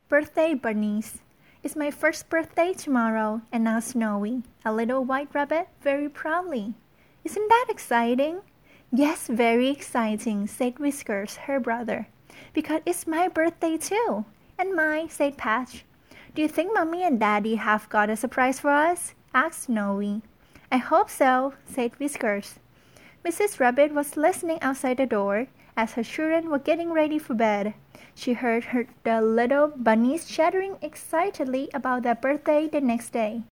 Birthday bunnies. It's my first birthday tomorrow, announced Snowy, a little white rabbit, very proudly. Isn't that exciting? Yes, very exciting, said Whiskers, her brother. Because it's my birthday too. And mine, said Patch. Do you think Mommy and Daddy have got a surprise for us? Asked Snowy. I hope so, said Whiskers. Mrs. Rabbit was listening outside the door as her children were getting ready for bed. She heard the little bunnies chattering excitedly about their birthday the next day.